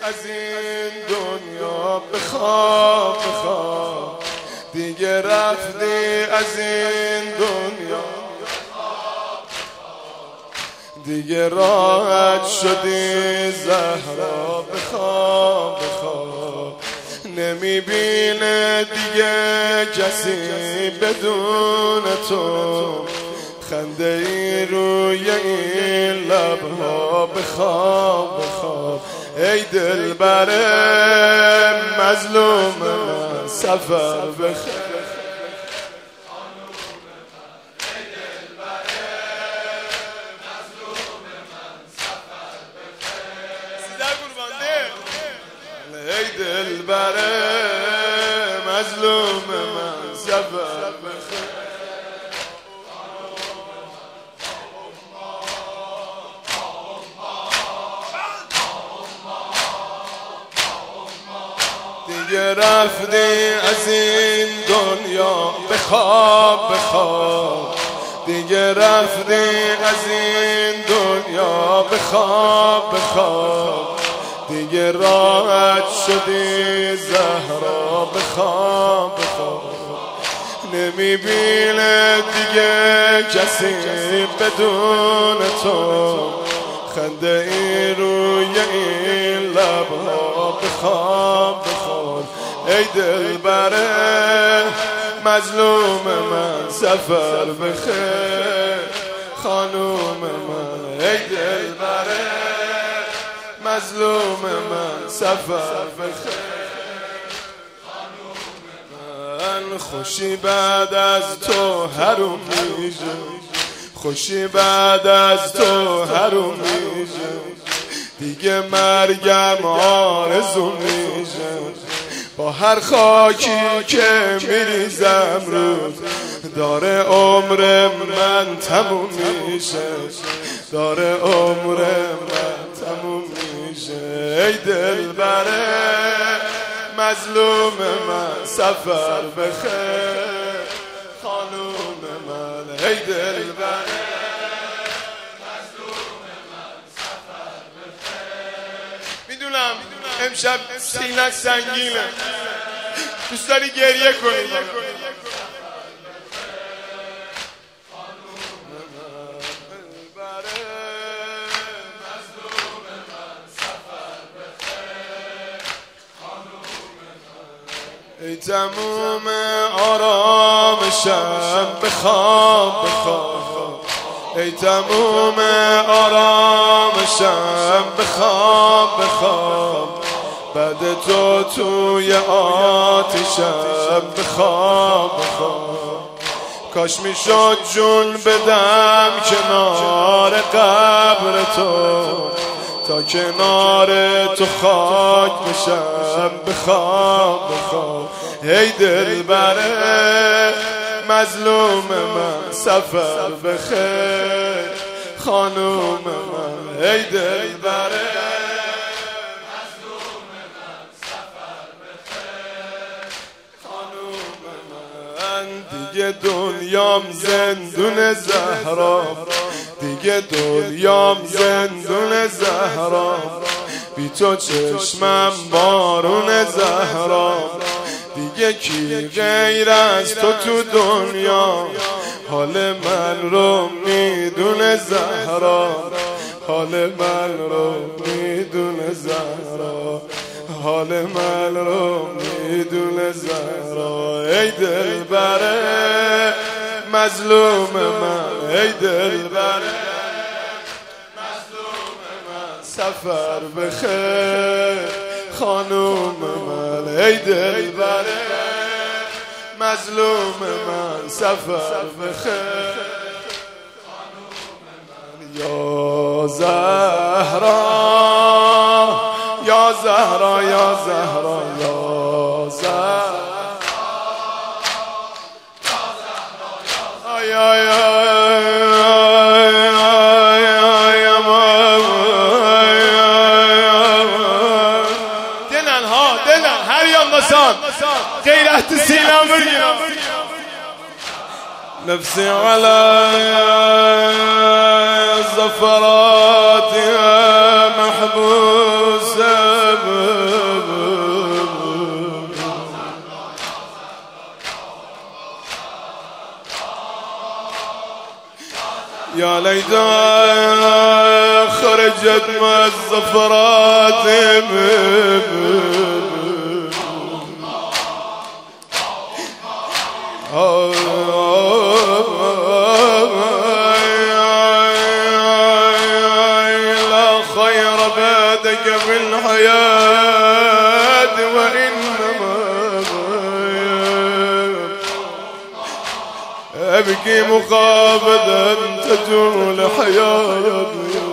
از این دنیا بخواب بخواب، دیگه رفتی از این دنیا، دیگه راحت شدی زهرا بخواب بخواب، نمیبینه دیگه کسی بدون تو، خنده ای روی این لبها بخواب بخواب. ای دلبر مظلوم من سفر بخیر، ای دلبر مظلوم من سفر بخیر. دیگه رفتی از این دنیا بخواب بخواب، دیگه رفتی از این دنیا بخواب بخواب، دیگه راحت شدی زهرا بخواب بخواب، نمیبینه دیگه کسی بدون تو، خنده ای روی این لبها بخواب بخواب. ای دلبر مظلوم من سفر بخیر خانوم من، ای دلبر مظلوم من سفر بخیر خانوم من. خوشی بعد از تو حروم میشه، خوشی بعد از تو حروم میشه، دیگه مرگم آرزو میشه، با هر خاکی که میریزم روز داره عمر من تموم میشه، داره عمر من تموم میشه. ای دلبر مظلوم من سفر بخیر خانوم من، ای دلبر مظلوم من سفر بخیر. میدونم امشب سینه‌ت سنگینه، دوست داری گریه کنی، ای تموم آرامشم بخواب بخواب، ای تموم آرامشم بخواب بخواب، بعد تو توی آتیشم بخواب بخواب. کاش میشد جون بدم کنار قبر تو، تا کنار تو خاک بشم بخواب بخواب. ای دلبر مظلوم من سفر بخیر خانوم من، ای دلبر مظلوم من سفر بخیر خانوم من. دیگه دنیام زندون زهرا، دیگه دنیام زندون زهرا، بی تو چشمم بارون زهرا، دیگه کی غیر از تو تو دنیا حال من رو میدونه زهرا، حال من رو میدونه زهرا، حال من رو میدونه زهرا. ای دلبر مظلوم من، ای دلبر مظلوم من سفر بخیر خانوم من، ای دلبر مظلوم من سفر بخیر خانوم من. یا زهرا یا زهرا یا زهرا یا زهرا دلن هر یانگاسان غیرت سینم بگیرم نفسی علی زفراتها محبوسه ليتها خرجت مع الزفرات لا خير بعدك في الحياة وإنما أبكي مخافة أن تجول حياتي